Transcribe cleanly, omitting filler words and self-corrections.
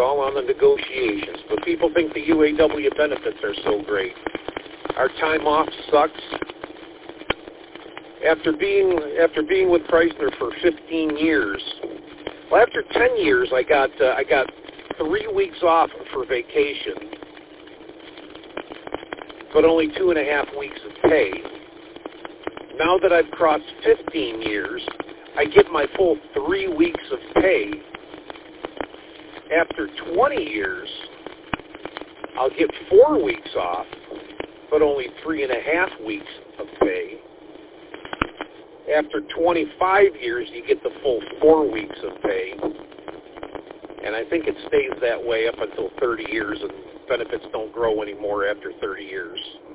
all on the negotiations. But people think the UAW benefits are so great. Our time off sucks. After being with Chrysler for 15 years, well, after 10 years, I got 3 weeks off for vacation, but only 2.5 weeks of pay. Now that I've crossed 15 years, I get my full 3 weeks of pay. After 20 years, I'll get 4 weeks off, but only 3.5 weeks of pay. After 25 years, you get the full 4 weeks of pay. And I think it stays that way up until 30 years, and benefits don't grow anymore after 30 years.